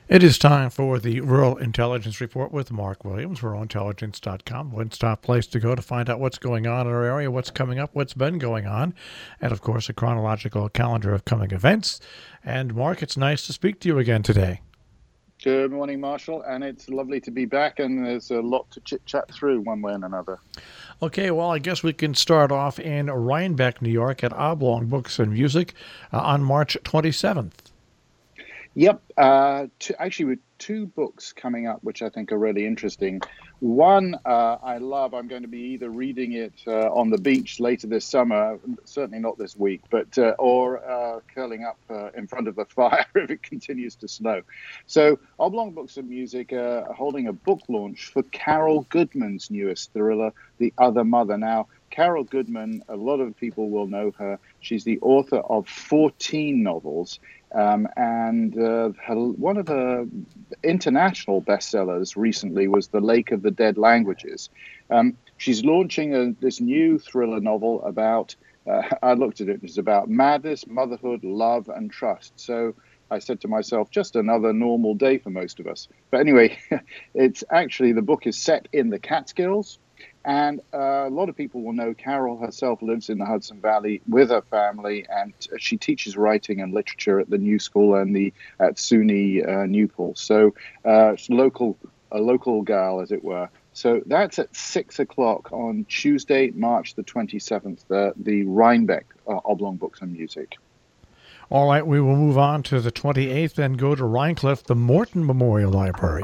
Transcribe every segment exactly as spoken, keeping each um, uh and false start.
It is time for the Rural Intelligence Report with Mark Williams, rural intelligence dot com. One stop place to go to find out what's going on in our area, what's coming up, what's been going on, and of course, a chronological calendar of coming events. And Mark, it's nice to speak to you again today. Good morning, Marshall, and it's lovely to be back, and there's a lot to chit-chat through one way and another. Okay, well, I guess we can start off in Rhinebeck, New York at Oblong Books and Music uh, on March twenty-seventh. Yep, uh, two, actually, with two books coming up, which I think are really interesting. One uh, I love. I'm going to be either reading it uh, on the beach later this summer, certainly not this week, but uh, or uh, curling up uh, in front of a fire if it continues to snow. So, Oblong Books and Music uh, are holding a book launch for Carol Goodman's newest thriller, The Other Mother. Now, Carol Goodman, a lot of people will know her. She's the author of fourteen novels. Um, and uh, her, one of her international bestsellers recently was The Lake of the Dead Languages. Um, she's launching a, this new thriller novel about, uh, I looked at it, it's about madness, motherhood, love, and trust. So I said to myself, just another normal day for most of us. But anyway, it's actually, the book is set in the Catskills. And uh, a lot of people will know Carol herself lives in the Hudson Valley with her family, and she teaches writing and literature at the New School and the at SUNY uh, Newport. So uh, it's local, a local gal, as it were. So that's at six o'clock on Tuesday, March the twenty-seventh, uh, the Rhinebeck uh, Oblong Books and Music. All right, we will move on to the twenty-eighth and go to Rhinecliff, the Morton Memorial Library.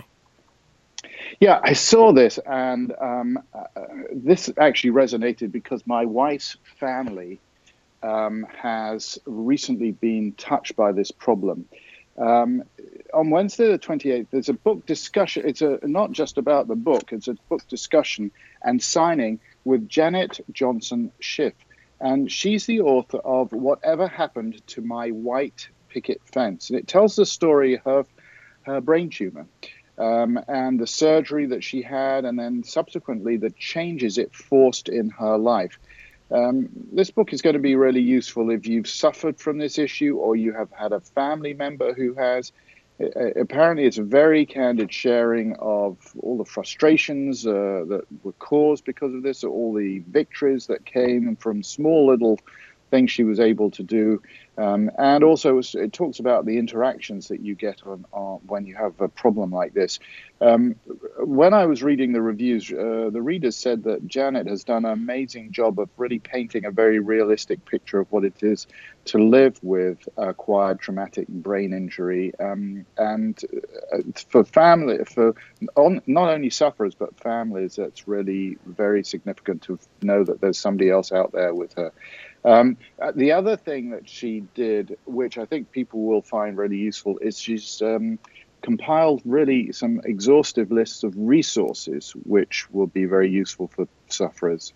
Yeah, I saw this, and um, uh, this actually resonated because my wife's family um, has recently been touched by this problem. Um, on Wednesday the twenty-eighth, there's a book discussion. It's a, not just about the book, it's a book discussion and signing with Janet Johnson Schiff. And she's the author of Whatever Happened to My White Picket Fence. And it tells the story of her brain tumor. Um, and the surgery that she had, and then subsequently the changes it forced in her life. Um, this book is going to be really useful if you've suffered from this issue or you have had a family member who has. Uh, apparently, it's a very candid sharing of all the frustrations uh, that were caused because of this, all the victories that came from small little things she was able to do. Um, and also, it talks about the interactions that you get on, on when you have a problem like this. Um, when I was reading the reviews, uh, the readers said that Janet has done an amazing job of really painting a very realistic picture of what it is to live with acquired traumatic brain injury. Um, and for family, for on, not only sufferers, but families, that's really very significant to know that there's somebody else out there with her. Um, the other thing that she did, which I think people will find really useful, is she's um, compiled really some exhaustive lists of resources, which will be very useful for sufferers.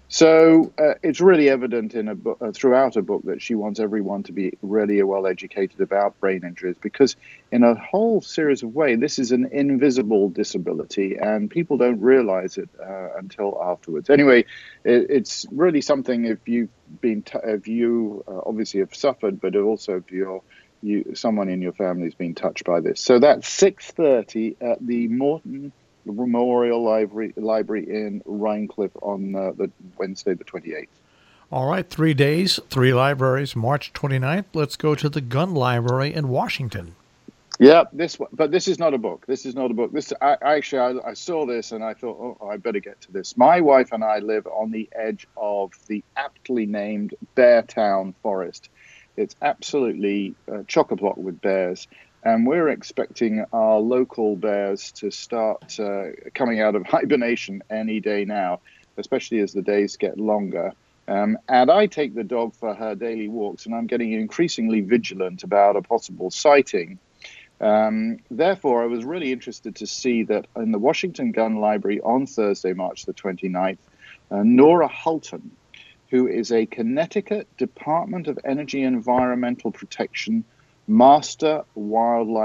So uh, it's really evident in a book, uh, throughout a book that she wants everyone to be really well educated about brain injuries, because in a whole series of ways, this is an invisible disability and people don't realize it uh, until afterwards. Anyway, it, it's really something if you've been, t- if you uh, obviously have suffered, but also if you're you, someone in your family has been touched by this. So that's six thirty at the Morton Memorial Library, Library in Rhinecliff on uh, the Wednesday, the twenty-eighth. All right, three days, three libraries, March twenty-ninth. Let's go to the Gun Library in Washington. Yeah, this one, but this is not a book. This is not a book. This I, actually, I, I saw this and I thought, oh, I better get to this. My wife and I live on the edge of the aptly named Beartown Forest. It's absolutely uh, chock-a-block with bears. And we're expecting our local bears to start uh, coming out of hibernation any day now, especially as the days get longer. Um, and I take the dog for her daily walks, and I'm getting increasingly vigilant about a possible sighting. Um, therefore, I was really interested to see that in the Washington Gun Library on Thursday, March the twenty-ninth, uh, Nora Hulton, who is a Connecticut Department of Energy and Environmental Protection Master Wildlife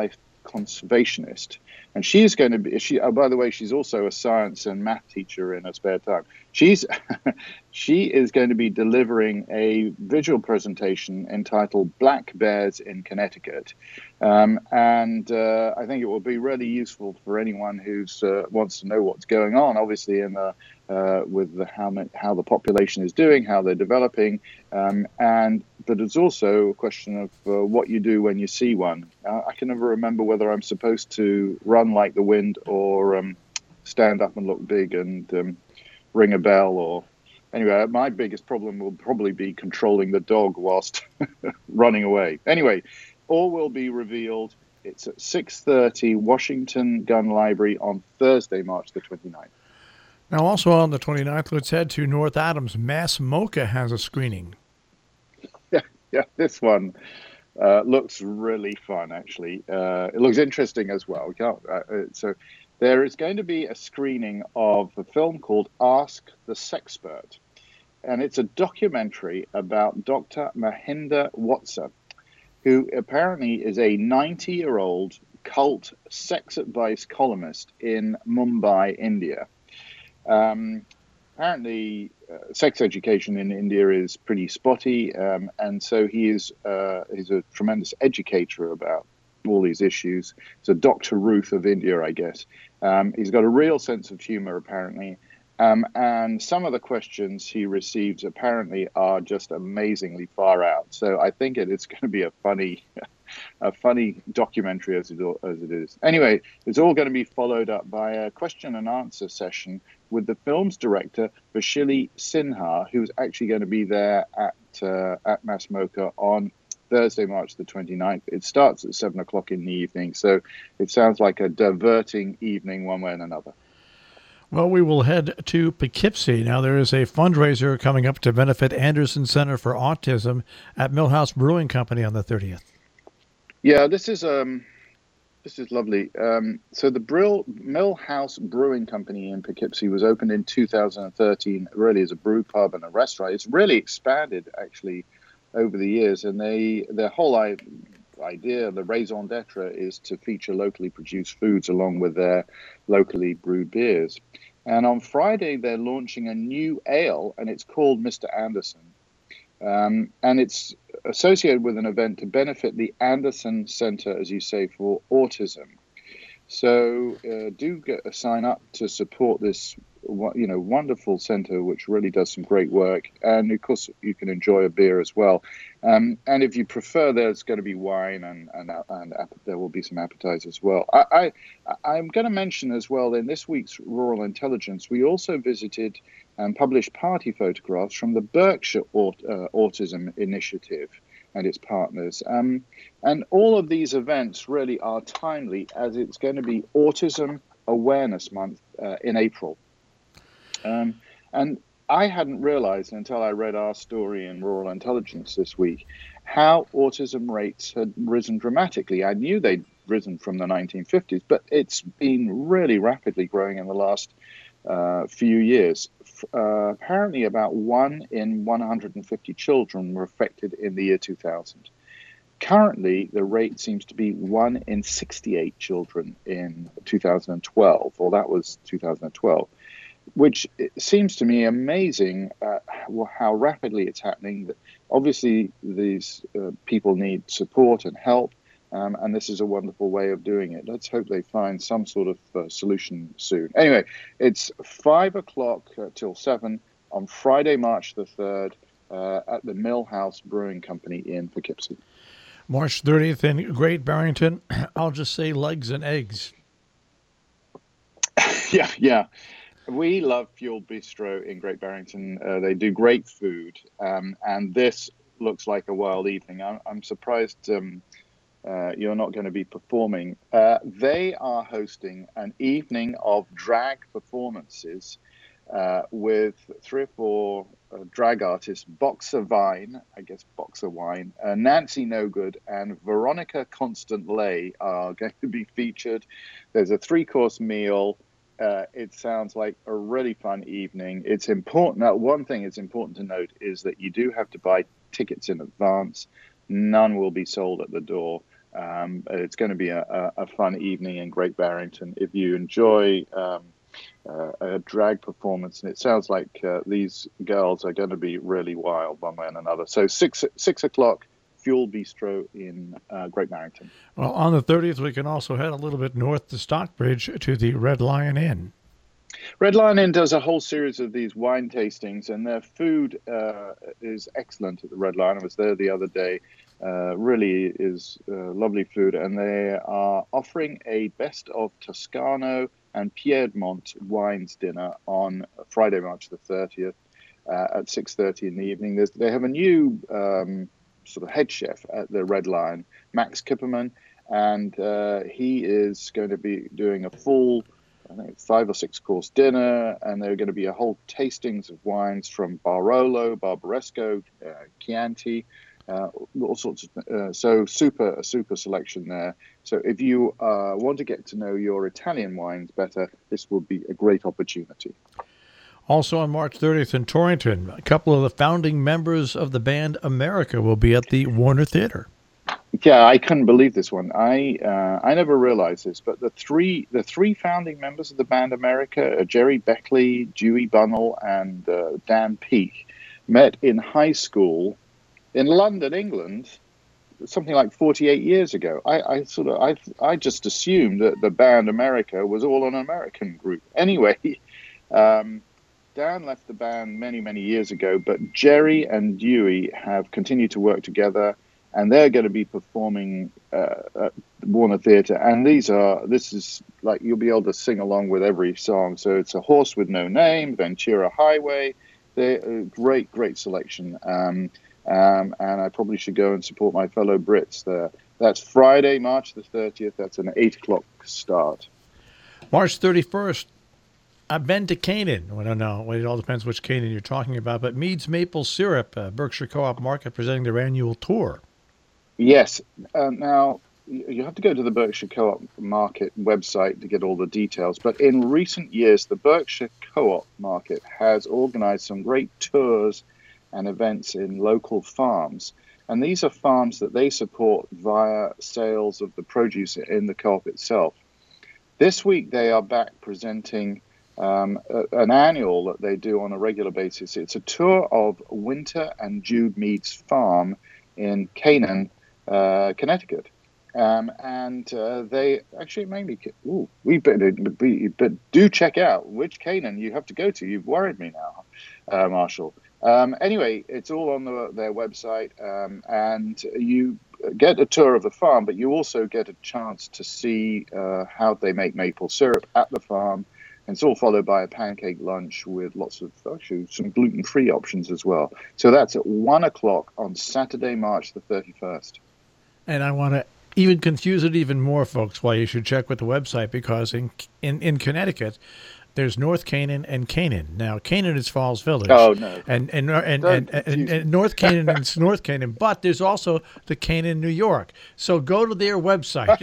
conservationist, and she's going to be. She, oh, by the way, she's also a science and math teacher in her spare time. She's she is going to be delivering a visual presentation entitled "Black Bears in Connecticut," um, and uh, I think it will be really useful for anyone who uh, wants to know what's going on. Obviously, in the uh, with the how how the population is doing, how they're developing, um, and but it's also a question of uh, what you do when you see one. Uh, I can never remember whether I'm supposed to run like the wind or um, stand up and look big and um, ring a bell. Or anyway, my biggest problem will probably be controlling the dog whilst running away. Anyway, all will be revealed. It's at six thirty Washington Gun Library on Thursday, March the twenty-ninth. Now, also on the twenty-ninth, let's head to North Adams. Mass MoCA has a screening. Yeah, yeah, this one uh, looks really fun, actually. Uh, it looks interesting as well. We can't, uh, so there is going to be a screening of a film called Ask the Sexpert, and it's a documentary about Doctor Mahinder Watsa, who apparently is a ninety-year-old cult sex advice columnist in Mumbai, India. Um, apparently, uh, sex education in India is pretty spotty, um, and so he is uh, he's a tremendous educator about all these issues. It's a Doctor Ruth of India, I guess. Um, he's got a real sense of humor, apparently, um, and some of the questions he receives apparently are just amazingly far out. So I think it is going to be a funny. A funny documentary as it, as it is. Anyway, it's all going to be followed up by a question and answer session with the film's director, Vashili Sinha, who's actually going to be there at uh, at Mass MoCA on Thursday, March the twenty-ninth. It starts at seven o'clock in the evening, so it sounds like a diverting evening one way and another. Well, we will head to Poughkeepsie. Now, there is a fundraiser coming up to benefit Anderson Center for Autism at Millhouse Brewing Company on the thirtieth. Yeah, this is um, this is lovely. Um, so the Brill Millhouse Brewing Company in Poughkeepsie was opened in two thousand thirteen, really as a brew pub and a restaurant. It's really expanded actually over the years, and they their whole idea, the raison d'etre, is to feature locally produced foods along with their locally brewed beers. And on Friday, they're launching a new ale, and it's called Mister Anderson. Um, and it's associated with an event to benefit the Anderson Center, as you say, for Autism. So uh, do get a sign up to support this, you know, wonderful center, which really does some great work. And of course, you can enjoy a beer as well. Um, and if you prefer, there's going to be wine and and, and there will be some appetizers as well. I, I I'm going to mention as well in this week's Rural Intelligence, we also visited and published party photographs from the Berkshire Aut- uh, Autism Initiative and its partners. Um, and all of these events really are timely, as it's going to be Autism Awareness Month uh, in April. Um, and I hadn't realized until I read our story in Rural Intelligence this week how autism rates had risen dramatically. I knew they'd risen from the nineteen fifties, but it's been really rapidly growing in the last uh, few years. Uh, apparently about one in one hundred fifty children were affected in the year two thousand. Currently, the rate seems to be one in sixty-eight children in two thousand twelve, or that was two thousand twelve, which seems to me amazing uh, how rapidly it's happening. Obviously, these uh, people need support and help, um, and this is a wonderful way of doing it. Let's hope they find some sort of uh, solution soon. Anyway, it's five o'clock uh, till seven on Friday, March the third, uh, at the Millhouse Brewing Company in Poughkeepsie. March thirtieth in Great Barrington. I'll just say legs and eggs. yeah, yeah. We love Fuel Bistro in Great Barrington. Uh, they do great food, um, and this looks like a wild evening. I'm, I'm surprised um, uh, you're not going to be performing. Uh, they are hosting an evening of drag performances uh, with three or four uh, drag artists, Boxer Vine, I guess Boxer Wine, uh, Nancy Nogood, and Veronica Constant Lay are going to be featured. There's a three-course meal. Uh, it sounds like a really fun evening. It's important. Now, one thing it's important to note is that you do have to buy tickets in advance. None will be sold at the door. Um, it's going to be a, a, a fun evening in Great Barrington. If you enjoy um, uh, a drag performance, and it sounds like uh, these girls are going to be really wild one way and another. So six six o'clock, Fuel Bistro in uh, Great Barrington. Well, on the thirtieth, we can also head a little bit north to Stockbridge to the Red Lion Inn. Red Lion Inn does a whole series of these wine tastings, and their food uh, is excellent at the Red Lion. I was there the other day. Uh, really is uh, lovely food, and they are offering a best of Toscano and Piedmont wines dinner on Friday, March the thirtieth uh, at six thirty in the evening. There's, they have a new um, sort of head chef at the Red Lion, Max Kipperman, and uh, he is going to be doing a full I think five or six course dinner, and there are going to be a whole tastings of wines from Barolo, Barbaresco, uh, Chianti, uh, all sorts of. Uh, so super, a super selection there. So if you uh, want to get to know your Italian wines better, this will be a great opportunity. Also on March thirtieth in Torrington, a couple of the founding members of the band America will be at the Warner Theater. Yeah, I couldn't believe this one. I uh, I never realized this, but the three the three founding members of the band America, uh, Jerry Beckley, Dewey Bunnell, and uh, Dan Peake, met in high school in London, England, something like forty-eight years ago. I, I sort of I I just assumed that the band America was all an American group. Anyway, um, Dan left the band many many years ago, but Jerry and Dewey have continued to work together. And they're going to be performing uh, at Warner Theatre. And these are, this is like, you'll be able to sing along with every song. So it's A Horse with No Name, Ventura Highway. They're a great, great selection. Um, um, and I probably should go and support my fellow Brits there. That's Friday, March the thirtieth. That's an eight o'clock start. March thirty-first, I've been to Canaan. I don't know. It all depends which Canaan you're talking about. But Mead's Maple Syrup, uh, Berkshire Co-op Market, presenting their annual tour. Yes. Uh, now, you have to go to the Berkshire Co-op Market website to get all the details. But in recent years, the Berkshire Co-op Market has organized some great tours and events in local farms. And these are farms that they support via sales of the produce in the co-op itself. This week, they are back presenting um, a, an annual that they do on a regular basis. It's a tour of Winter and Jude Mead's farm in Canaan, Uh, Connecticut, um, and uh, they actually made me. Ooh, we better, be, but do check out which Canaan you have to go to. You've worried me now, uh, Marshall. Um, anyway, it's all on the, their website, um, and you get a tour of the farm, but you also get a chance to see uh, how they make maple syrup at the farm. And it's all followed by a pancake lunch with lots of, actually, some gluten-free options as well. So that's at one o'clock on Saturday, March the thirty-first. And I want to even confuse it even more, folks, why you should check with the website, because in, in, in Connecticut, there's North Canaan and Canaan. Now, Canaan is Falls Village. Oh, no. And and and, and, and, and, and North Canaan is North Canaan, but there's also the Canaan, New York. So go to their website.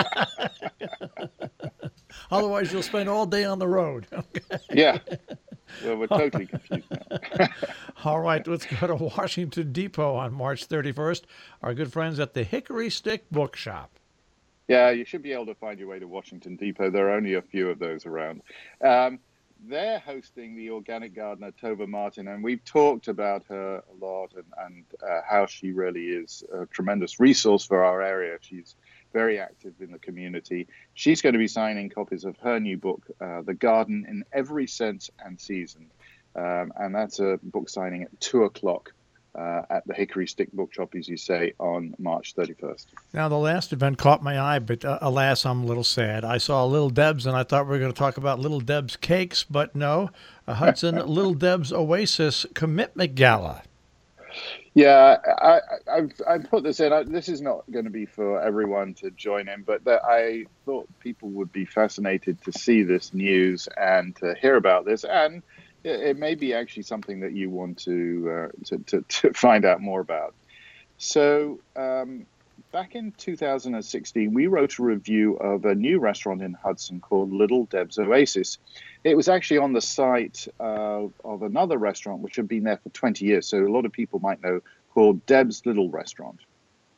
Otherwise, you'll spend all day on the road. Okay. Yeah. Well, we're totally confused now. All right, let's go to Washington Depot on March thirty-first. Our good friends at the Hickory Stick Bookshop. Yeah, you should be able to find your way to Washington Depot. There are only a few of those around. Um, they're hosting the organic gardener, Tova Martin, and we've talked about her a lot and, and uh, how she really is a tremendous resource for our area. She's very active in the community. She's going to be signing copies of her new book, uh, The Garden in Every Sense and Season. Um, and that's a book signing at two o'clock uh, at the Hickory Stick Bookshop, as you say, on March thirty-first. Now, the last event caught my eye, but uh, alas, I'm a little sad. I saw Little Deb's, and I thought we were going to talk about Little Deb's cakes, but no, a Hudson Little Deb's Oasis Commitment Gala. Yeah, I, I've, I've put this in. I, this is not going to be for everyone to join in, but that I thought people would be fascinated to see this news and to hear about this. And it, it may be actually something that you want to, uh, to, to, to find out more about. So um, back in two thousand sixteen, we wrote a review of a new restaurant in Hudson called Little Deb's Oasis. It was actually on the site uh, of another restaurant which had been there for twenty years, so a lot of people might know, called Deb's Little Restaurant.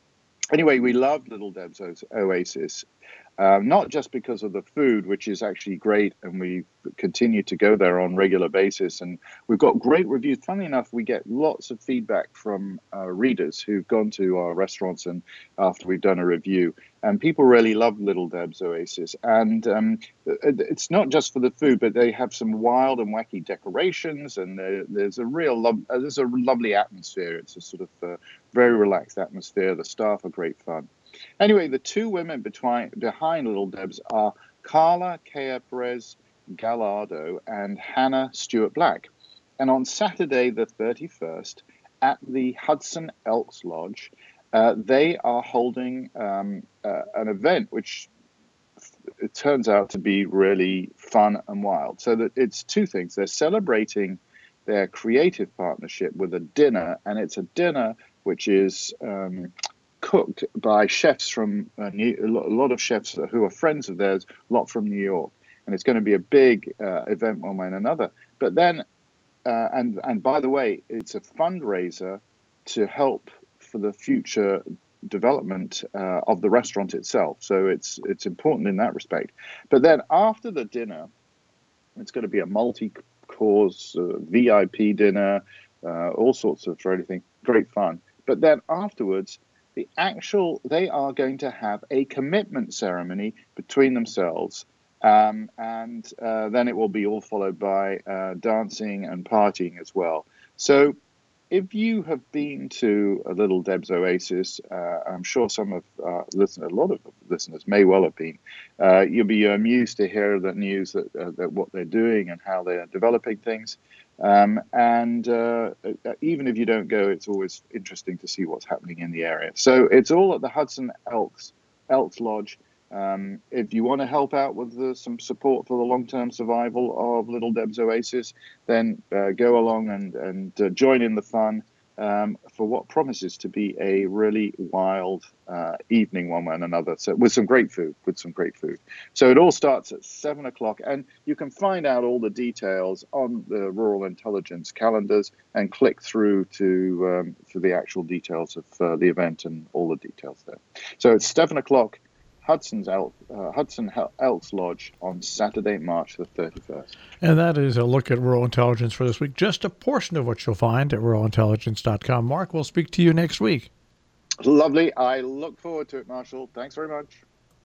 Anyway, we love Little Deb's Oasis, uh, not just because of the food, which is actually great, and we continue to go there on a regular basis. And we've got great reviews. Funnily enough, we get lots of feedback from uh, readers who've gone to our restaurants and after we've done a review. And people really love Little Deb's Oasis. And um, it's not just for the food, but they have some wild and wacky decorations, and there, there's a real lo- uh, there's a lovely atmosphere. It's a sort of uh, very relaxed atmosphere. The staff are great fun. Anyway, the two women between, behind Little Deb's are Carla Kea Perez Gallardo and Hannah Stewart Black. And on Saturday, the thirty-first, at the Hudson Elks Lodge, uh, they are holding um, uh, an event which it turns out to be really fun and wild. So that it's two things. They're celebrating their creative partnership with a dinner, and it's a dinner which is um, cooked by chefs from uh, New, a lot of chefs who are friends of theirs, a lot from New York. And it's going to be a big uh, event one way and another. But then, uh, and and by the way, it's a fundraiser to help for the future development uh, of the restaurant itself. So it's it's important in that respect. But then after the dinner, it's going to be a multi-course uh, V I P dinner, uh, all sorts of everything, great fun. But then afterwards, the actual they are going to have a commitment ceremony between themselves. Um, and uh, then it will be all followed by uh, dancing and partying as well. So if you have been to a Little Deb's Oasis, uh, I'm sure some of uh, listen, a lot of listeners may well have been. Uh, you'll be amused to hear the news that, uh, that what they're doing and how they're developing things. Um, and uh, even if you don't go, it's always interesting to see what's happening in the area. So it's all at the Hudson Elks Elks Lodge. Um, if you want to help out with the, some support for the long-term survival of Little Deb's Oasis, then uh, go along and, and uh, join in the fun um, for what promises to be a really wild uh, evening one way and another. So with some great food, with some great food. So it all starts at seven o'clock, and you can find out all the details on the Rural Intelligence calendars and click through to um, for the actual details of uh, the event and all the details there. So it's seven o'clock. Hudson's El- uh, Hudson Elks Lodge on Saturday, March the thirty-first. And that is a look at Rural Intelligence for this week. Just a portion of what you'll find at rural intelligence dot com. Mark, we'll speak to you next week. Lovely. I look forward to it, Marshall. Thanks very much.